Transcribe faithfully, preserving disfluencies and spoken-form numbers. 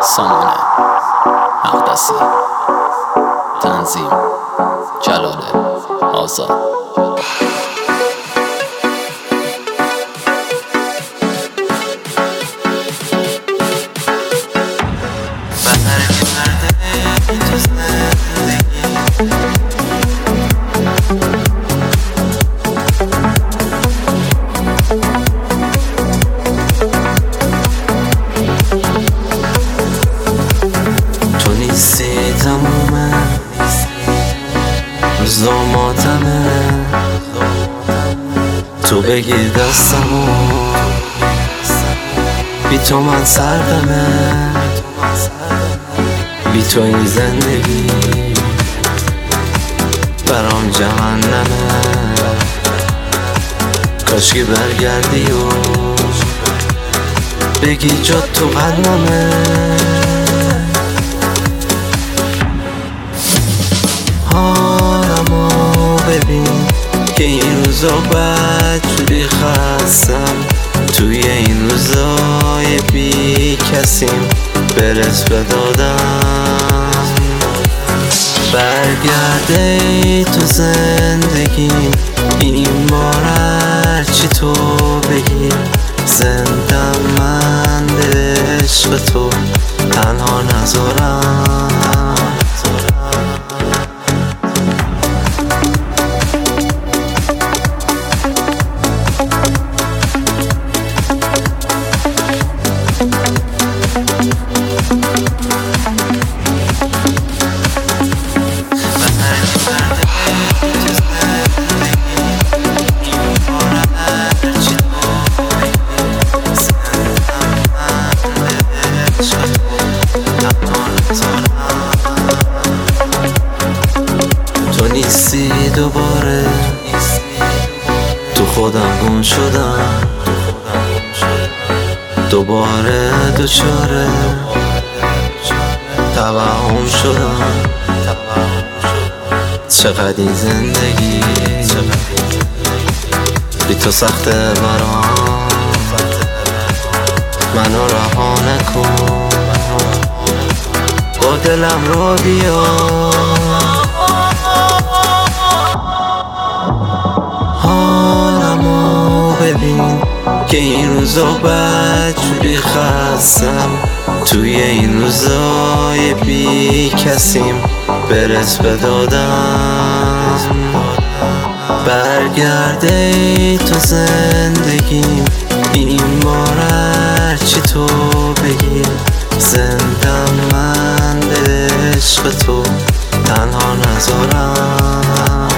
سامانه مقدسی، تنظیم جلاله آزاد. تمومه روزاماتمه، تو بگیر دستمو، بی تو من سردمه، بی تو این زندگی برام جهنمه. کاشکی برگردی و بگی جا تو قلبمه. حالمو ببین که این روزا بد جوری خستم، توی این روزای بی کسیم برس به دادم. برگرده تو زندگیم این بار هرچی تو بگی، زندم من به عشق تو تنها نذارم. تو نیستی دوباره، تو خودم گم شدم، دوباره دوچاره توهم شدم. چقدر این زندگی بی تو سخته برام، منو رها نکن، با دلم رو بیا. حالمو ببین که این روزا بد جوری خستم، توی این روزای بی کسیم برس به دادم. برگرده تو زندگیم این بار هرچی تو بگی، زندم من به عشق تو تنها نذارم.